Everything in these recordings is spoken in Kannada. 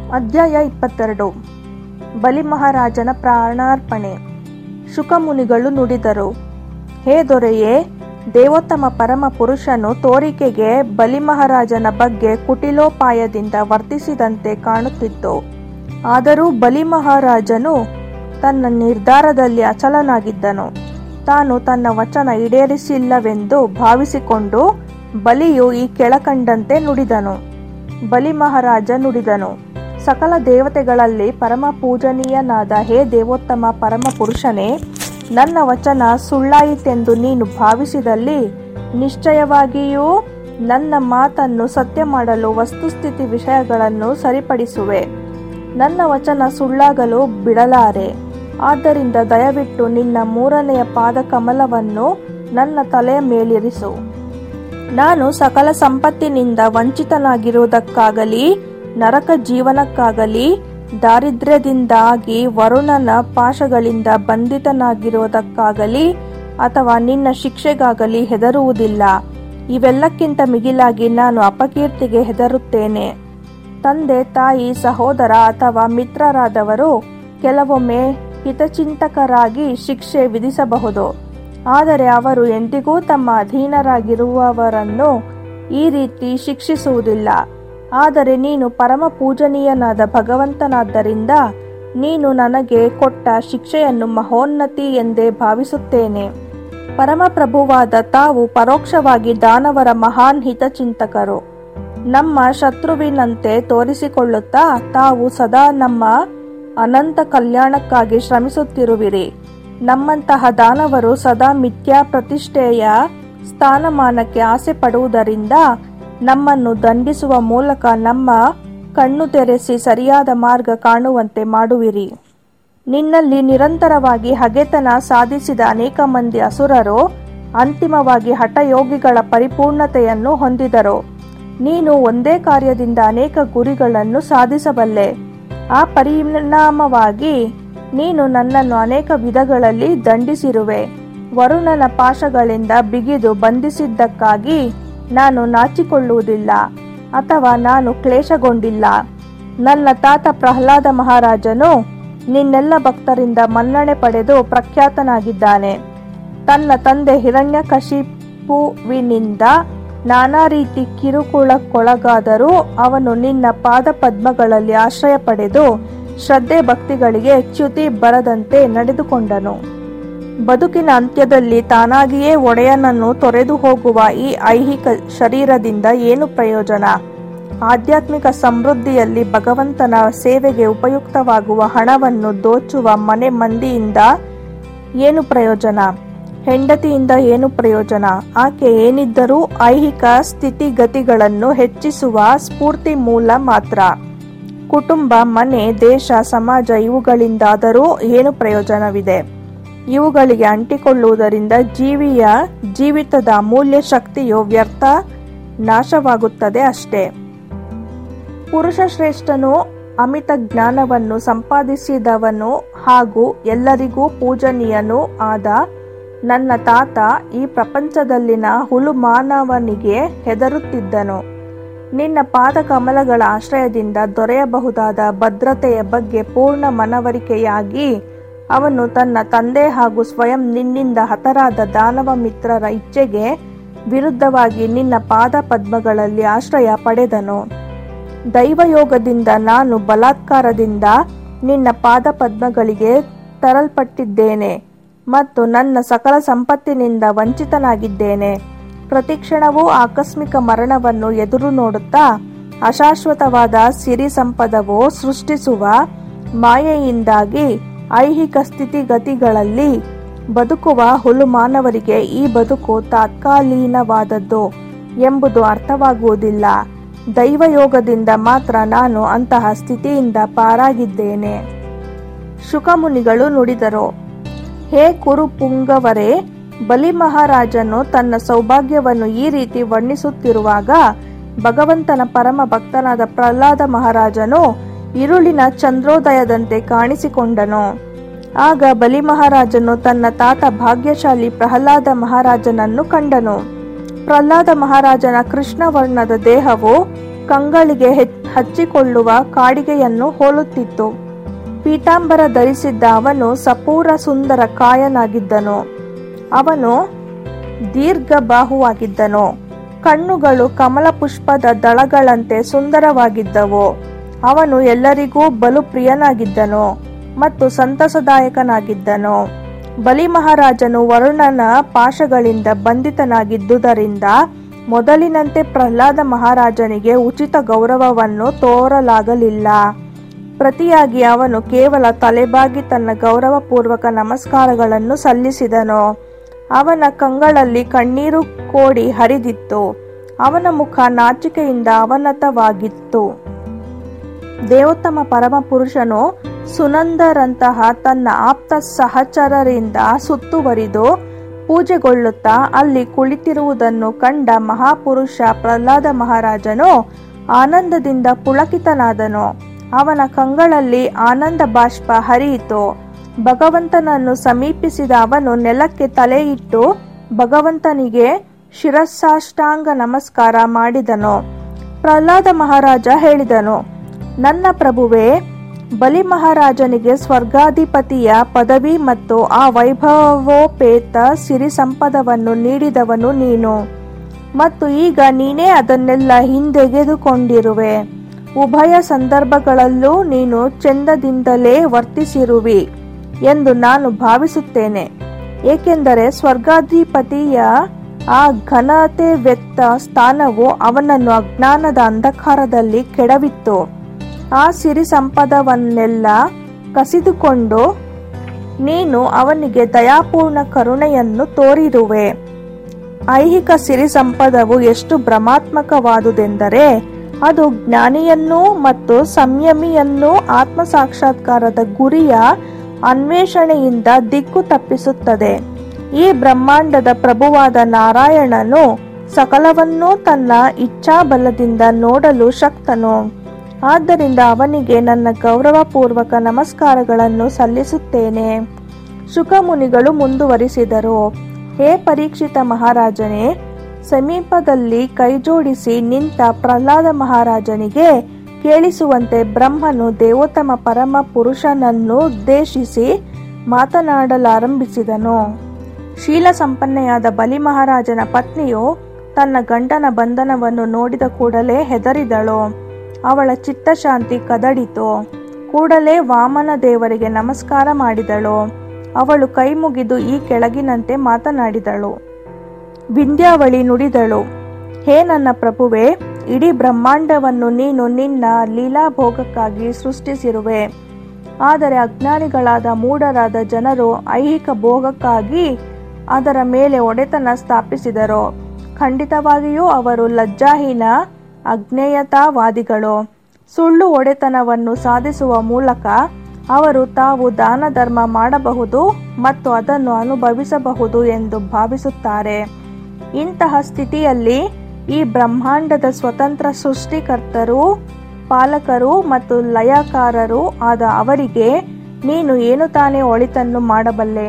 ಅಧ್ಯಾಯ 22. ಬಲಿ ಮಹಾರಾಜನ ಪ್ರಾಣಾರ್ಪಣೆ. ಶುಕಮುನಿಗಳು ನುಡಿದರು, ಹೇ ದೊರೆಯೇ, ದೇವೋತ್ತಮ ಪರಮ ಪುರುಷನು ತೋರಿಕೆಗೆ ಬಲಿ ಮಹಾರಾಜನ ಬಗ್ಗೆ ಕುಟಿಲೋಪಾಯದಿಂದ ವರ್ತಿಸಿದಂತೆ ಕಾಣುತ್ತಿತ್ತು. ಆದರೂ ಬಲಿ ಮಹಾರಾಜನು ತನ್ನ ನಿರ್ಧಾರದಲ್ಲಿ ಅಚಲನಾಗಿದ್ದನು. ತಾನು ತನ್ನ ವಚನ ಈಡೇರಿಸಿಲ್ಲವೆಂದು ಭಾವಿಸಿಕೊಂಡು ಬಲಿಯು ಈ ಕೆಳಕಂಡಂತೆ ನುಡಿದನು. ಬಲಿ ಮಹಾರಾಜ ನುಡಿದನು, ಸಕಲ ದೇವತೆಗಳಲ್ಲಿ ಪರಮ ಪೂಜನೀಯನಾದ ಹೇ ದೇವೋತ್ತಮ ಪರಮ ಪುರುಷನೇ, ನನ್ನ ವಚನ ಸುಳ್ಳಾಯಿತೆಂದು ನೀನು ಭಾವಿಸಿದಲ್ಲಿ ನಿಶ್ಚಯವಾಗಿಯೂ ನನ್ನ ಮಾತನ್ನು ಸತ್ಯ ಮಾಡಲು ವಸ್ತುಸ್ಥಿತಿ ವಿಷಯಗಳನ್ನು ಸರಿಪಡಿಸುವೆ. ನನ್ನ ವಚನ ಸುಳ್ಳಾಗಲು ಬಿಡಲಾರೆ. ಆದ್ದರಿಂದ ದಯವಿಟ್ಟು ನಿನ್ನ 3ನೆಯ ಪಾದಕಮಲವನ್ನು ನನ್ನ ತಲೆಯ ಮೇಲಿರಿಸು. ನಾನು ಸಕಲ ಸಂಪತ್ತಿನಿಂದ ವಂಚಿತನಾಗಿರುವುದಕ್ಕಾಗಲಿ, ನರಕ ಜೀವನಕ್ಕಾಗಲಿ, ದಾರಿದ್ರ್ಯದಿಂದಾಗಿ ವರುಣನ ಪಾಶಗಳಿಂದ ಬಂಧಿತನಾಗಿರುವುದಕ್ಕಾಗಲಿ ಅಥವಾ ನಿನ್ನ ಶಿಕ್ಷೆಗಾಗಲಿ ಹೆದರುವುದಿಲ್ಲ. ಇವೆಲ್ಲಕ್ಕಿಂತ ಮಿಗಿಲಾಗಿ ನಾನು ಅಪಕೀರ್ತಿಗೆ ಹೆದರುತ್ತೇನೆ. ತಂದೆ, ತಾಯಿ, ಸಹೋದರ ಅಥವಾ ಮಿತ್ರರಾದವರು ಕೆಲವೊಮ್ಮೆ ಹಿತಚಿಂತಕರಾಗಿ ಶಿಕ್ಷೆ ವಿಧಿಸಬಹುದು. ಆದರೆ ಅವರು ಎಂದಿಗೂ ತಮ್ಮ ಅಧೀನರಾಗಿರುವವರನ್ನು ಈ ರೀತಿ ಶಿಕ್ಷಿಸುವುದಿಲ್ಲ. ಆದರೆ ನೀನು ಪರಮ ಪೂಜನೀಯನಾದ ಭಗವಂತನಾದ್ದರಿಂದ ನೀನು ನನಗೆ ಕೊಟ್ಟ ಶಿಕ್ಷೆಯನ್ನು ಮಹೋನ್ನತಿ ಎಂದೇ ಭಾವಿಸುತ್ತೇನೆ. ಪರಮಪ್ರಭುವಾದ ತಾವು ಪರೋಕ್ಷವಾಗಿ ದಾನವರ ಮಹಾನ್ ಹಿತಚಿಂತಕರು. ನಮ್ಮ ಶತ್ರುವಿನಂತೆ ತೋರಿಸಿಕೊಳ್ಳುತ್ತಾ ತಾವು ಸದಾ ನಮ್ಮ ಅನಂತ ಕಲ್ಯಾಣಕ್ಕಾಗಿ ಶ್ರಮಿಸುತ್ತಿರುವಿರಿ. ನಮ್ಮಂತಹ ದಾನವರು ಸದಾ ಮಿಥ್ಯಾ ಪ್ರತಿಷ್ಠೆಯ ಸ್ಥಾನಮಾನಕ್ಕೆ ಆಸೆ ಪಡುವುದರಿಂದ ನಮ್ಮನ್ನು ದಂಡಿಸುವ ಮೂಲಕ ನಮ್ಮ ಕಣ್ಣು ತೆರೆಸಿ ಸರಿಯಾದ ಮಾರ್ಗ ಕಾಣುವಂತೆ ಮಾಡುವಿರಿ. ನಿನ್ನಲ್ಲಿ ನಿರಂತರವಾಗಿ ಹಗೆತನ ಸಾಧಿಸಿದ ಅನೇಕ ಮಂದಿ ಅಸುರರು ಅಂತಿಮವಾಗಿ ಹಠಯೋಗಿಗಳ ಪರಿಪೂರ್ಣತೆಯನ್ನು ಹೊಂದಿದರು. ನೀನು ಒಂದೇ ಕಾರ್ಯದಿಂದ ಅನೇಕ ಗುರಿಗಳನ್ನು ಸಾಧಿಸಬಲ್ಲೆ. ಆ ಪರಿಣಾಮವಾಗಿ ನೀನು ನನ್ನನ್ನು ಅನೇಕ ವಿಧಗಳಲ್ಲಿ ದಂಡಿಸಿರುವೆ. ವರುಣನ ಪಾಶಗಳಿಂದ ಬಿಗಿದು ಬಂಧಿಸಿದ್ದಕ್ಕಾಗಿ ನಾನು ನಾಚಿಕೊಳ್ಳುವುದಿಲ್ಲ ಅಥವಾ ನಾನು ಕ್ಲೇಶಗೊಂಡಿಲ್ಲ. ನನ್ನ ತಾತ ಪ್ರಹ್ಲಾದ ಮಹಾರಾಜನು ನಿನ್ನೆಲ್ಲ ಭಕ್ತರಿಂದ ಮನ್ನಣೆ ಪಡೆದು ಪ್ರಖ್ಯಾತನಾಗಿದ್ದಾನೆ. ತನ್ನ ತಂದೆ ಹಿರಣ್ಯಕಶಿಪುವಿನಿಂದ ನಾನಾ ರೀತಿ ಕಿರುಕುಳಕ್ಕೊಳಗಾದರೂ ಅವನು ನಿನ್ನ ಪಾದ ಪದ್ಮಗಳಲ್ಲಿ ಆಶ್ರಯ ಪಡೆದು ಶ್ರದ್ಧೆ ಭಕ್ತಿಗಳಿಗೆ ಚ್ಯುತಿ ಬರದಂತೆ ನಡೆದುಕೊಂಡನು. ಬದುಕಿನ ಅಂತ್ಯದಲ್ಲಿ ತಾನಾಗಿಯೇ ಒಡೆಯನನ್ನು ತೊರೆದು ಹೋಗುವ ಈ ಐಹಿಕ ಶರೀರದಿಂದ ಏನು ಪ್ರಯೋಜನ? ಆಧ್ಯಾತ್ಮಿಕ ಸಮೃದ್ಧಿಯಲ್ಲಿ ಭಗವಂತನ ಸೇವೆಗೆ ಉಪಯುಕ್ತವಾಗುವ ಹಣವನ್ನು ದೋಚುವ ಮನೆ ಮಂದಿಯಿಂದ ಏನು ಪ್ರಯೋಜನ? ಹೆಂಡತಿಯಿಂದ ಏನು ಪ್ರಯೋಜನ? ಆಕೆ ಏನಿದ್ದರೂ ಐಹಿಕ ಸ್ಥಿತಿಗತಿಗಳನ್ನು ಹೆಚ್ಚಿಸುವ ಸ್ಫೂರ್ತಿ ಮೂಲ ಮಾತ್ರ. ಕುಟುಂಬ, ಮನೆ, ದೇಶ, ಸಮಾಜ ಇವುಗಳಿಂದಾದರೂ ಏನು ಪ್ರಯೋಜನವಿದೆ? ಇವುಗಳಿಗೆ ಅಂಟಿಕೊಳ್ಳುವುದರಿಂದ ಜೀವಿಯ ಜೀವಿತದ ಅಮೂಲ್ಯ ಶಕ್ತಿಯು ವ್ಯರ್ಥ ನಾಶವಾಗುತ್ತದೆ ಅಷ್ಟೇ. ಪುರುಷ ಶ್ರೇಷ್ಠನು ಅಮಿತ ಜ್ಞಾನವನ್ನು ಸಂಪಾದಿಸಿದವನು ಹಾಗೂ ಎಲ್ಲರಿಗೂ ಪೂಜನೀಯನೂ ಆದ ನನ್ನ ತಾತ ಈ ಪ್ರಪಂಚದಲ್ಲಿನ ಹುಲು ಮಾನವನಿಗೆ ಹೆದರುತ್ತಿದ್ದನು. ನಿನ್ನ ಪಾದ ಕಮಲಗಳ ಆಶ್ರಯದಿಂದ ದೊರೆಯಬಹುದಾದ ಭದ್ರತೆಯ ಬಗ್ಗೆ ಪೂರ್ಣ ಮನವರಿಕೆಯಾಗಿ ಅವನು ತನ್ನ ತಂದೆ ಹಾಗೂ ಸ್ವಯಂ ನಿನ್ನಿಂದ ಹತರಾದ ದಾನವ ಮಿತ್ರರ ಇಚ್ಛೆಗೆ ವಿರುದ್ಧವಾಗಿ ನಿನ್ನ ಪಾದ ಪದ್ಮಗಳಲ್ಲಿ ಆಶ್ರಯ ಪಡೆದನು. ದೈವಯೋಗದಿಂದ ನಾನು ಬಲಾತ್ಕಾರದಿಂದ ನಿನ್ನ ಪಾದ ಪದ್ಮಗಳಿಗೆ ತರಲ್ಪಟ್ಟಿದ್ದೇನೆ ಮತ್ತು ನನ್ನ ಸಕಲ ಸಂಪತ್ತಿನಿಂದ ವಂಚಿತನಾಗಿದ್ದೇನೆ. ಪ್ರತಿಕ್ಷಣವೂ ಆಕಸ್ಮಿಕ ಮರಣವನ್ನು ಎದುರು ನೋಡುತ್ತಾ ಅಶಾಶ್ವತವಾದ ಸಿರಿ ಸಂಪದವು ಸೃಷ್ಟಿಸುವ ಮಾಯೆಯಿಂದಾಗಿ ಐಹಿಕ ಸ್ಥಿತಿಗತಿಗಳಲ್ಲಿ ಬದುಕುವ ಹುಲು ಮಾನವರಿಗೆ ಈ ಬದುಕು ತಾತ್ಕಾಲೀನವಾದದ್ದು ಎಂಬುದು ಅರ್ಥವಾಗುವುದಿಲ್ಲ. ದೈವಯೋಗದಿಂದ ಮಾತ್ರ ನಾನು ಅಂತಹ ಸ್ಥಿತಿಯಿಂದ ಪಾರಾಗಿದ್ದೇನೆ. ಶುಕಮುನಿಗಳು ನುಡಿದರು, ಹೇ ಕುರುಪುಂಗವರೇ, ಬಲಿ ಮಹಾರಾಜನು ತನ್ನ ಸೌಭಾಗ್ಯವನ್ನು ಈ ರೀತಿ ವರ್ಣಿಸುತ್ತಿರುವಾಗ ಭಗವಂತನ ಪರಮ ಭಕ್ತನಾದ ಪ್ರಹ್ಲಾದ ಮಹಾರಾಜನು ഇരുಳಿನ ಚಂದ್ರೋದಯದಂತೆ ಕಾಣಿಸಿಕೊಂಡನು. ಆಗ ಬಲಿ ಮಹಾರಾಜನು ತನ್ನ ತಾತ ಭಾಗ್ಯಶಾಲಿ ಪ್ರಹ್ಲಾದ ಮಹಾರಾಜನನ್ನು ಕಂಡನು. ಪ್ರಹ್ಲಾದ ಮಹಾರಾಜನ ಕೃಷ್ಣವರ್ಣದ ದೇಹವು ಕಂಗಳಿಗೆ ಹಚ್ಚಿಕೊಳ್ಳುವ ಕಾಡಿಗೆಯನ್ನು ಹೋಲುತ್ತಿತ್ತು. ಪೀತಾಂಬರ ಧರಿಸಿದ್ದ ಅವನು ಸಪೂರ ಸುಂದರ ಕಾಯನಾಗಿದ್ದನು. ಅವನು ದೀರ್ಘಬಾಹುವಾಗಿದ್ದನು. ಕಣ್ಣುಗಳು ಕಮಲ ಪುಷ್ಪದ ದಳಗಳಂತೆ ಸುಂದರವಾಗಿದ್ದವು. ಅವನು ಎಲ್ಲರಿಗೂ ಬಲು ಪ್ರಿಯನಾಗಿದ್ದನು ಮತ್ತು ಸಂತಸದಾಯಕನಾಗಿದ್ದನು. ಬಲಿ ಮಹಾರಾಜನು ವರುಣನ ಪಾಶಗಳಿಂದ ಬಂಧಿತನಾಗಿದ್ದುದರಿಂದ ಮೊದಲಿನಂತೆ ಪ್ರಹ್ಲಾದ ಮಹಾರಾಜನಿಗೆ ಉಚಿತ ಗೌರವವನ್ನು ತೋರಲಾಗಲಿಲ್ಲ. ಪ್ರತಿಯಾಗಿ ಅವನು ಕೇವಲ ತಲೆಬಾಗಿ ತನ್ನ ಗೌರವಪೂರ್ವಕ ನಮಸ್ಕಾರಗಳನ್ನು ಸಲ್ಲಿಸಿದನು. ಅವನ ಕಂಗಳಲ್ಲಿ ಕಣ್ಣೀರು ಕೋಡಿ ಹರಿದಿತ್ತು. ಅವನ ಮುಖ ನಾಚಿಕೆಯಿಂದ ಅವನತವಾಗಿತ್ತು. ದೇವೋತ್ತಮ ಪರಮಪುರುಷನು ಸುನಂದರಂತಹ ತನ್ನ ಆಪ್ತ ಸಹಚರರಿಂದ ಸುತ್ತುವರಿದು ಪೂಜೆಗೊಳ್ಳುತ್ತಾ ಅಲ್ಲಿ ಕುಳಿತಿರುವುದನ್ನು ಕಂಡ ಮಹಾಪುರುಷ ಪ್ರಹ್ಲಾದ ಮಹಾರಾಜನು ಆನಂದದಿಂದ ಪುಳಕಿತನಾದನು. ಅವನ ಕಂಗಳಲ್ಲಿ ಆನಂದ ಬಾಷ್ಪ ಹರಿಯಿತು. ಭಗವಂತನನ್ನು ಸಮೀಪಿಸಿದ ಅವನು ನೆಲಕ್ಕೆ ತಲೆಯಿಟ್ಟು ಭಗವಂತನಿಗೆ ಶಿರಸಾಷ್ಟಾಂಗ ನಮಸ್ಕಾರ ಮಾಡಿದನು. ಪ್ರಹ್ಲಾದ ಮಹಾರಾಜ ಹೇಳಿದನು, ನನ್ನ ಪ್ರಭುವೇ, ಬಲಿ ಮಹಾರಾಜನಿಗೆ ಸ್ವರ್ಗಾಧಿಪತಿಯ ಪದವಿ ಮತ್ತು ಆ ವೈಭವೋಪೇತ ಸಿರಿ ಸಂಪದವನ್ನು ನೀಡಿದವನು ನೀನು, ಮತ್ತು ಈಗ ನೀನೇ ಅದನ್ನೆಲ್ಲ ಹಿಂದೆಗೆದುಕೊಂಡಿರುವೆ. ಉಭಯ ಸಂದರ್ಭಗಳಲ್ಲೂ ನೀನು ಚೆಂದದಿಂದಲೇ ವರ್ತಿಸಿರುವಿ ಎಂದು ನಾನು ಭಾವಿಸುತ್ತೇನೆ. ಏಕೆಂದರೆ ಸ್ವರ್ಗಾಧಿಪತಿಯ ಆ ಘನತೆ ವ್ಯಕ್ತ ಸ್ಥಾನವು ಅವನನ್ನು ಅಜ್ಞಾನದ ಅಂಧಕಾರದಲ್ಲಿ ಕೆಡವಿತ್ತು. ಆ ಸಿರಿ ಸಂಪದವನ್ನೆಲ್ಲ ಕಸಿದುಕೊಂಡು ನೀನು ಅವನಿಗೆ ದಯಾಪೂರ್ಣ ಕರುಣೆಯನ್ನು ತೋರಿರುವೆ. ಐಹಿಕ ಸಿರಿ ಸಂಪದವು ಎಷ್ಟು ಭ್ರಮಾತ್ಮಕವಾದುದೆಂದರೆ ಅದು ಜ್ಞಾನಿಯನ್ನೂ ಮತ್ತು ಸಂಯಮಿಯನ್ನೂ ಆತ್ಮ ಸಾಕ್ಷಾತ್ಕಾರದ ಗುರಿಯ ಅನ್ವೇಷಣೆಯಿಂದ ದಿಕ್ಕು ತಪ್ಪಿಸುತ್ತದೆ. ಈ ಬ್ರಹ್ಮಾಂಡದ ಪ್ರಭುವಾದ ನಾರಾಯಣನು ಸಕಲವನ್ನೂ ತನ್ನ ಇಚ್ಛಾಬಲದಿಂದ ನೋಡಲು ಶಕ್ತನು. ಆದ್ದರಿಂದ ಅವನಿಗೆ ನನ್ನ ಗೌರವಪೂರ್ವಕ ನಮಸ್ಕಾರಗಳನ್ನು ಸಲ್ಲಿಸುತ್ತೇನೆ. ಶುಕಮುನಿಗಳು ಮುಂದುವರಿಸಿದರು, ಹೇ ಪರೀಕ್ಷಿತ ಮಹಾರಾಜನೇ, ಸಮೀಪದಲ್ಲಿ ಕೈಜೋಡಿಸಿ ನಿಂತ ಪ್ರಹ್ಲಾದ ಮಹಾರಾಜನಿಗೆ ಕೇಳಿಸುವಂತೆ ಬ್ರಹ್ಮನು ದೇವೋತ್ತಮ ಪರಮ ಪುರುಷನನ್ನುದ್ದೇಶಿಸಿ ಮಾತನಾಡಲಾರಂಭಿಸಿದನು. ಶೀಲ ಸಂಪನ್ನೆಯಾದ ಬಲಿ ಮಹಾರಾಜನ ಪತ್ನಿಯು ತನ್ನ ಗಂಡನ ಬಂಧನವನ್ನು ನೋಡಿದ ಕೂಡಲೇ ಹೆದರಿದಳು. ಅವಳ ಚಿತ್ತಶಾಂತಿ ಕದಡಿತು. ಕೂಡಲೇ ವಾಮನ ದೇವರಿಗೆ ನಮಸ್ಕಾರ ಮಾಡಿದಳು. ಅವಳು ಕೈ ಮುಗಿದು ಈ ಕೆಳಗಿನಂತೆ ಮಾತನಾಡಿದಳು. ವಿಂಧ್ಯಾವಳಿ ನುಡಿದಳು, ಹೇ ನನ್ನ ಪ್ರಭುವೇ, ಇಡೀ ಬ್ರಹ್ಮಾಂಡವನ್ನು ನೀನು ನಿನ್ನ ಲೀಲಾಭೋಗಕ್ಕಾಗಿ ಸೃಷ್ಟಿಸಿರುವೆ. ಆದರೆ ಅಜ್ಞಾನಿಗಳಾದ ಮೂಢರಾದ ಜನರು ಐಹಿಕ ಭೋಗಕ್ಕಾಗಿ ಅದರ ಮೇಲೆ ಒಡೆತನ ಸ್ಥಾಪಿಸಿದರು. ಖಂಡಿತವಾಗಿಯೂ ಅವರು ಲಜ್ಜಾಹೀನ ಅಜ್ಞೇಯತಾವಾದಿಗಳು. ಸುಳ್ಳು ಒಡೆತನವನ್ನು ಸಾಧಿಸುವ ಮೂಲಕ ಅವರು ತಾವು ದಾನ ಧರ್ಮ ಮಾಡಬಹುದು ಮತ್ತು ಅದನ್ನು ಅನುಭವಿಸಬಹುದು ಎಂದು ಭಾವಿಸುತ್ತಾರೆ. ಇಂತಹ ಸ್ಥಿತಿಯಲ್ಲಿ ಈ ಬ್ರಹ್ಮಾಂಡದ ಸ್ವತಂತ್ರ ಸೃಷ್ಟಿಕರ್ತರು, ಪಾಲಕರು ಮತ್ತು ಲಯಕಾರರು ಆದ ಅವರಿಗೆ ನೀನು ಏನು ತಾನೇ ಒಳಿತನ್ನು ಮಾಡಬಲ್ಲೆ?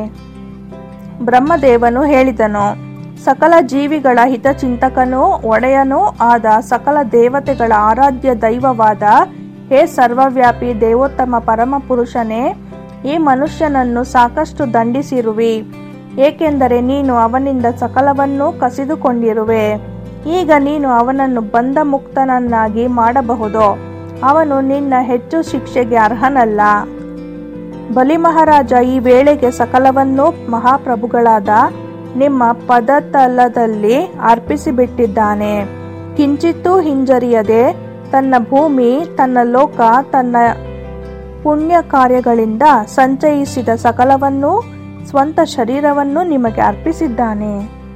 ಬ್ರಹ್ಮದೇವನು ಹೇಳಿದನು, ಸಕಲ ಜೀವಿಗಳ ಹಿತಚಿಂತಕನೂ ಒಡೆಯನೂ ಆದ ಸಕಲ ದೇವತೆಗಳ ಆರಾಧ್ಯ ದೈವವಾದ ಹೇ ಸರ್ವವ್ಯಾಪಿ ದೇವೋತ್ತಮ ಪರಮಪುರುಷನೇ, ಈ ಮನುಷ್ಯನನ್ನು ಸಾಕಷ್ಟು ದಂಡಿಸಿರುವಿ, ಏಕೆಂದರೆ ನೀನು ಅವನಿಂದ ಸಕಲವನ್ನೂ ಕಸಿದುಕೊಂಡಿರುವೆ. ಈಗ ನೀನು ಅವನನ್ನು ಬಂಧ ಮುಕ್ತನನ್ನಾಗಿ ಮಾಡಬಹುದು. ಅವನು ನಿನ್ನ ಹೆಚ್ಚು ಶಿಕ್ಷೆಗೆ ಅರ್ಹನಲ್ಲ. ಬಲಿ ಮಹಾರಾಜ ಈ ವೇಳೆಗೆ ಸಕಲವನ್ನೂ ಮಹಾಪ್ರಭುಗಳಾದ ನಿಮ್ಮ ಪದತಲದಲ್ಲಿ ಅರ್ಪಿಸಿಬಿಟ್ಟಿದ್ದಾನೆ. ಕಿಂಚಿತ್ತೂ ಹಿಂಜರಿಯದೆ ತನ್ನ ಭೂಮಿ, ತನ್ನ ಲೋಕ, ತನ್ನ ಪುಣ್ಯ ಕಾರ್ಯಗಳಿಂದ ಸಂಚಯಿಸಿದ ಸಕಲವನ್ನೂ, ಸ್ವಂತ ಶರೀರವನ್ನು ನಿಮಗೆ ಅರ್ಪಿಸಿದ್ದಾನೆ.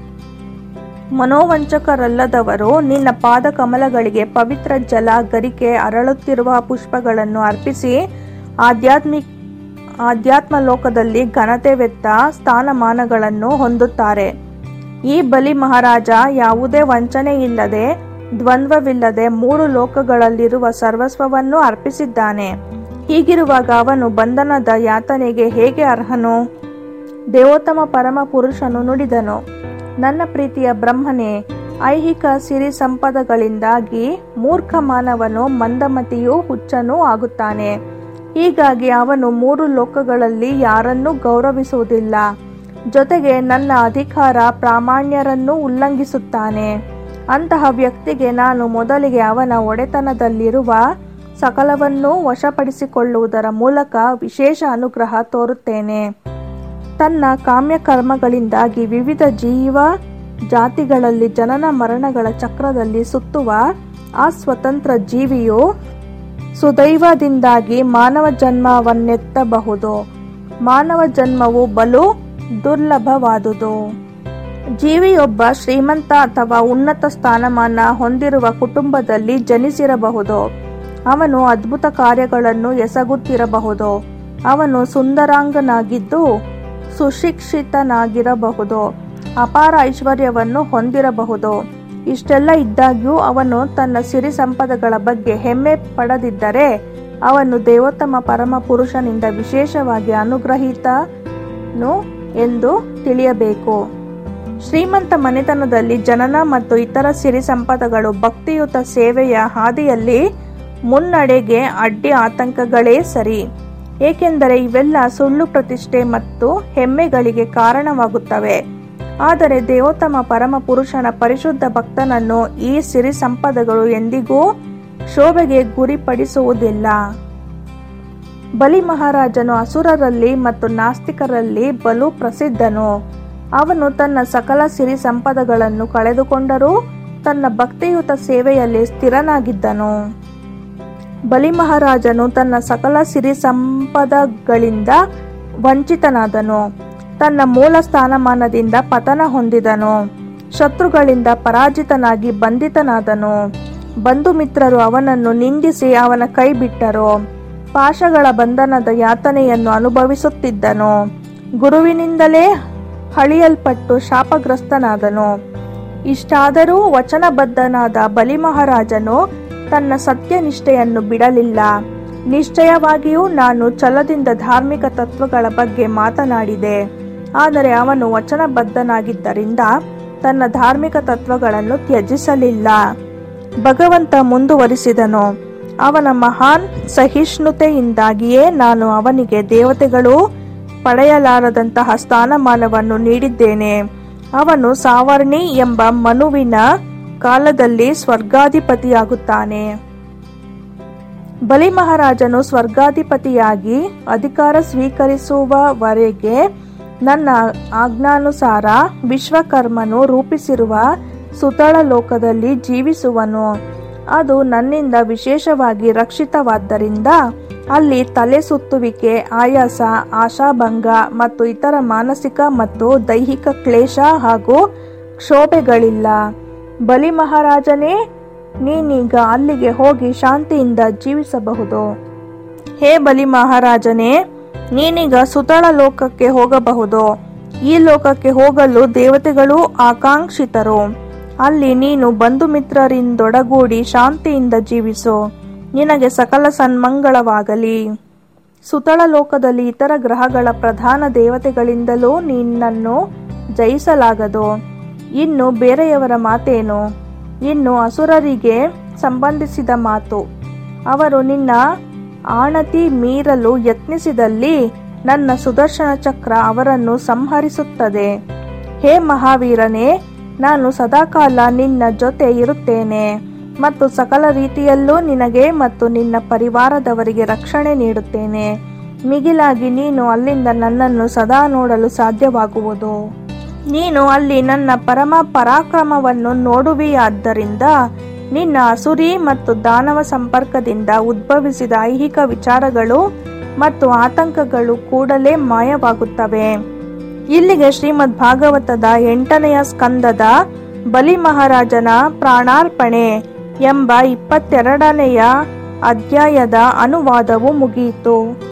ಮನೋವಂಚಕರಲ್ಲದವರು ನಿನ್ನ ಪಾದ ಕಮಲಗಳಿಗೆ ಪವಿತ್ರ ಜಲ, ಗರಿಕೆ, ಅರಳುತ್ತಿರುವ ಪುಷ್ಪಗಳನ್ನು ಅರ್ಪಿಸಿ ಆಧ್ಯಾತ್ಮ ಲೋಕದಲ್ಲಿ ಘನತೆವೆತ್ತ ಸ್ಥಾನಮಾನಗಳನ್ನು ಹೊಂದುತ್ತಾರೆ. ಈ ಬಲಿ ಮಹಾರಾಜ ಯಾವುದೇ ವಂಚನೆಯಿಲ್ಲದೆ, ದ್ವಂದ್ವವಿಲ್ಲದೆ 3 ಲೋಕಗಳಲ್ಲಿರುವ ಸರ್ವಸ್ವವನ್ನು ಅರ್ಪಿಸಿದ್ದಾನೆ. ಹೀಗಿರುವಾಗ ಅವನು ಬಂಧನದ ಯಾತನೆಗೆ ಹೇಗೆ ಅರ್ಹನು? ದೇವೋತ್ತಮ ಪರಮ ಪುರುಷನು ನುಡಿದನು, ನನ್ನ ಪ್ರೀತಿಯ ಬ್ರಹ್ಮನೇ, ಐಹಿಕ ಸಿರಿ ಸಂಪದಗಳಿಂದಾಗಿ ಮೂರ್ಖ ಮಾನವನು ಮಂದಮತಿಯೂ ಹುಚ್ಚನೂ ಆಗುತ್ತಾನೆ. ಹೀಗಾಗಿ ಅವನು 3 ಲೋಕಗಳಲ್ಲಿ ಯಾರನ್ನೂ ಗೌರವಿಸುವುದಿಲ್ಲ. ಜೊತೆಗೆ ನನ್ನ ಅಧಿಕಾರ ಪ್ರಾಮಾಣ್ಯರನ್ನು ಉಲ್ಲಂಘಿಸುತ್ತಾನೆ. ಅಂತಹ ವ್ಯಕ್ತಿಗೆ ನಾನು ಮೊದಲಿಗೆ ಅವನ ಒಡೆತನದಲ್ಲಿರುವ ಸಕಲವನ್ನೂ ವಶಪಡಿಸಿಕೊಳ್ಳುವುದರ ಮೂಲಕ ವಿಶೇಷ ಅನುಗ್ರಹ ತೋರುತ್ತೇನೆ. ತನ್ನ ಕಾಮ್ಯಕರ್ಮಗಳಿಂದಾಗಿ ವಿವಿಧ ಜೀವ ಜಾತಿಗಳಲ್ಲಿ ಜನನ ಮರಣಗಳ ಚಕ್ರದಲ್ಲಿ ಸುತ್ತುವ ಆ ಸ್ವತಂತ್ರ ಜೀವಿಯು ಸುದೈವದಿಂದಾಗಿ ಮಾನವ ಜನ್ಮವನ್ನೆತ್ತಬಹುದು. ಮಾನವ ಜನ್ಮವು ಬಲು ದುರ್ಲಭವಾದುದು. ಜೀವಿಯೊಬ್ಬ ಶ್ರೀಮಂತ ಅಥವಾ ಉನ್ನತ ಸ್ಥಾನಮಾನ ಹೊಂದಿರುವ ಕುಟುಂಬದಲ್ಲಿ ಜನಿಸಿರಬಹುದು. ಅವನು ಅದ್ಭುತ ಕಾರ್ಯಗಳನ್ನು ಎಸಗುತ್ತಿರಬಹುದು. ಅವನು ಸುಂದರಾಂಗನಾಗಿದ್ದು ಸುಶಿಕ್ಷಿತನಾಗಿರಬಹುದು. ಅಪಾರ ಐಶ್ವರ್ಯವನ್ನು ಹೊಂದಿರಬಹುದು. ಇಷ್ಟೆಲ್ಲ ಇದ್ದಾಗ್ಯೂ ಅವನು ತನ್ನ ಸಿರಿ ಸಂಪದಗಳ ಬಗ್ಗೆ ಹೆಮ್ಮೆ ಪಡದಿದ್ದರೆ ಅವನು ದೇವೋತ್ತಮ ಪರಮ ಪುರುಷನಿಂದ ವಿಶೇಷವಾಗಿ ಅನುಗ್ರಹಿತನು ಎಂದು ತಿಳಿಯಬೇಕು. ಶ್ರೀಮಂತ ಮನೆತನದಲ್ಲಿ ಜನನ ಮತ್ತು ಇತರ ಸಿರಿ ಸಂಪದಗಳು ಭಕ್ತಿಯುತ ಸೇವೆಯ ಹಾದಿಯಲ್ಲಿ ಮುನ್ನಡೆಗೆ ಅಡ್ಡಿ ಆತಂಕಗಳೇ ಸರಿ. ಏಕೆಂದರೆ ಇವೆಲ್ಲ ಸುಳ್ಳು ಪ್ರತಿಷ್ಠೆ ಮತ್ತು ಹೆಮ್ಮೆಗಳಿಗೆ ಕಾರಣವಾಗುತ್ತವೆ. ಆದರೆ ದೇವೋತ್ತಮ ಪರಮ ಪುರುಷನ ಪರಿಶುದ್ಧ ಭಕ್ತನನ್ನು ಈ ಸಿರಿ ಸಂಪದಗಳು ಎಂದಿಗೂ ಶೋಭೆಗೆ ಗುರಿಪಡಿಸುವುದಿಲ್ಲ. ಬಲಿ ಮಹಾರಾಜನು ಅಸುರರಲ್ಲಿ ಮತ್ತು ನಾಸ್ತಿಕರಲ್ಲಿ ಬಲು ಪ್ರಸಿದ್ಧನು. ಅವನು ತನ್ನ ಸಕಲ ಸಿರಿ ಸಂಪದಗಳನ್ನು ಕಳೆದುಕೊಂಡರೂ ತನ್ನ ಭಕ್ತಿಯುತ ಸೇವೆಯಲ್ಲಿ ಸ್ಥಿರನಾಗಿದ್ದನು. ಬಲಿ ಮಹಾರಾಜನು ತನ್ನ ಸಕಲ ಸಿರಿ ಸಂಪದಗಳಿಂದ ವಂಚಿತನಾದನು. ತನ್ನ ಮೂಲ ಸ್ಥಾನಮಾನದಿಂದ ಪತನ ಹೊಂದಿದನು. ಶತ್ರುಗಳಿಂದ ಪರಾಜಿತನಾಗಿ ಬಂಧಿತನಾದನು. ಬಂಧು ಮಿತ್ರರು ಅವನನ್ನು ನಿಂದಿಸಿ ಅವನ ಕೈ ಬಿಟ್ಟರು. ಪಾಶಗಳ ಬಂಧನದ ಯಾತನೆಯನ್ನು ಅನುಭವಿಸುತ್ತಿದ್ದನು. ಗುರುವಿನಿಂದಲೇ ಹಳಿಯಲ್ಪಟ್ಟು ಶಾಪಗ್ರಸ್ತನಾದನು. ಇಷ್ಟಾದರೂ ವಚನಬದ್ಧನಾದ ಬಲಿ ಮಹಾರಾಜನು ತನ್ನ ಸತ್ಯನಿಷ್ಠೆಯನ್ನು ಬಿಡಲಿಲ್ಲ. ನಿಶ್ಚಯವಾಗಿಯೂ ನಾನು ಛಲದಿಂದ ಧಾರ್ಮಿಕ ತತ್ವಗಳ ಬಗ್ಗೆ ಮಾತನಾಡಿದೆ. ಆದರೆ ಅವನು ವಚನಬದ್ಧನಾಗಿದ್ದರಿಂದ ತನ್ನ ಧಾರ್ಮಿಕ ತತ್ವಗಳನ್ನು ತ್ಯಜಿಸಲಿಲ್ಲ. ಭಗವಂತ ಮುಂದುವರಿಸಿದನು, ಅವನ ಮಹಾನ್ ಸಹಿಷ್ಣುತೆಯಿಂದಾಗಿಯೇ ನಾನು ಅವನಿಗೆ ದೇವತೆಗಳು ಪಡೆಯಲಾರದಂತಹ ಸ್ಥಾನಮಾನವನ್ನು ನೀಡಿದ್ದೇನೆ. ಅವನು ಸಾವರ್ಣಿ ಎಂಬ ಮನುವಿನ ಕಾಲದಲ್ಲಿ ಸ್ವರ್ಗಾಧಿಪತಿಯಾಗುತ್ತಾನೆ. ಬಲಿ ಮಹಾರಾಜನು ಸ್ವರ್ಗಾಧಿಪತಿಯಾಗಿ ಅಧಿಕಾರ ಸ್ವೀಕರಿಸುವವರೆಗೆ ನನ್ನ ಆಜ್ಞಾನುಸಾರ ವಿಶ್ವಕರ್ಮನು ರೂಪಿಸಿರುವ ಸುತಳ ಲೋಕದಲ್ಲಿ ಜೀವಿಸುವನು. ಅದು ನನ್ನಿಂದ ವಿಶೇಷವಾಗಿ ರಕ್ಷಿತವಾದ್ದರಿಂದ ಅಲ್ಲಿ ತಲೆ ಸುತ್ತುವಿಕೆ, ಆಯಾಸ, ಆಶಾಭಂಗ ಮತ್ತು ಇತರ ಮಾನಸಿಕ ಮತ್ತು ದೈಹಿಕ ಕ್ಲೇಶ ಹಾಗೂ ಕ್ಷೋಭೆಗಳಿಲ್ಲ. ಬಲಿ ಮಹಾರಾಜನೇ, ನೀನೀಗ ಅಲ್ಲಿಗೆ ಹೋಗಿ ಶಾಂತಿಯಿಂದ ಜೀವಿಸಬಹುದು. ಹೇ ಬಲಿ ಮಹಾರಾಜನೇ, ನೀನೀಗ ಸುತಳ ಲೋಕಕ್ಕೆ ಹೋಗಬಹುದು. ಈ ಲೋಕಕ್ಕೆ ಹೋಗಲು ದೇವತೆಗಳು ಆಕಾಂಕ್ಷಿತರು. ಅಲ್ಲಿ ನೀನು ಬಂಧು ಮಿತ್ರರಿಂದೊಡಗೂಡಿ ಶಾಂತಿಯಿಂದ ಜೀವಿಸು. ನಿನಗೆ ಸಕಲ ಸನ್ಮಂಗಳವಾಗಲಿ. ಸುತಳ ಲೋಕದಲ್ಲಿ ಇತರ ಗ್ರಹಗಳ ಪ್ರಧಾನ ದೇವತೆಗಳಿಂದಲೂ ನಿನ್ನನ್ನು ಜಯಿಸಲಾಗದು. ಇನ್ನು ಬೇರೆಯವರ ಮಾತೇನು? ಇನ್ನು ಅಸುರರಿಗೆ ಸಂಬಂಧಿಸಿದ ಮಾತು. ಅವರು ನಿನ್ನ ಆಣತಿ ಮೀರಲು ಯತ್ನಿಸಿದಲ್ಲಿ ನನ್ನ ಸುದರ್ಶನ ಚಕ್ರ ಅವರನ್ನು ಸಂಹರಿಸುತ್ತದೆ. ಹೇ ಮಹಾವೀರನೇ, ನಾನು ಸದಾಕಾಲ ನಿನ್ನ ಜೊತೆ ಇರುತ್ತೇನೆ ಮತ್ತು ಸಕಲ ರೀತಿಯಲ್ಲೂ ನಿನಗೆ ಮತ್ತು ನಿನ್ನ ಪರಿವಾರದವರಿಗೆ ರಕ್ಷಣೆ ನೀಡುತ್ತೇನೆ. ಮಿಗಿಲಾಗಿ ನೀನು ಅಲ್ಲಿಂದ ನನ್ನನ್ನು ಸದಾ ನೋಡಲು ಸಾಧ್ಯವಾಗುವುದು. ನೀನು ಅಲ್ಲಿ ನನ್ನ ಪರಮ ಪರಾಕ್ರಮವನ್ನು ನೋಡುವಿಯಾದ್ದರಿಂದ ನಿನ್ನ ಅಸುರಿ ಮತ್ತು ದಾನವ ಸಂಪರ್ಕದಿಂದ ಉದ್ಭವಿಸಿದ ಐಹಿಕ ವಿಚಾರಗಳು ಮತ್ತು ಆತಂಕಗಳು ಕೂಡಲೇ ಮಾಯವಾಗುತ್ತವೆ. ಇಲ್ಲಿಗೆ ಶ್ರೀಮದ್ ಭಾಗವತದ 8ನೇ ಸ್ಕಂದದ ಬಲಿ ಮಹಾರಾಜನ ಪ್ರಾಣಾರ್ಪಣೆ ಎಂಬ 22ನೇ ಅಧ್ಯಾಯದ ಅನುವಾದವು ಮುಗಿಯಿತು.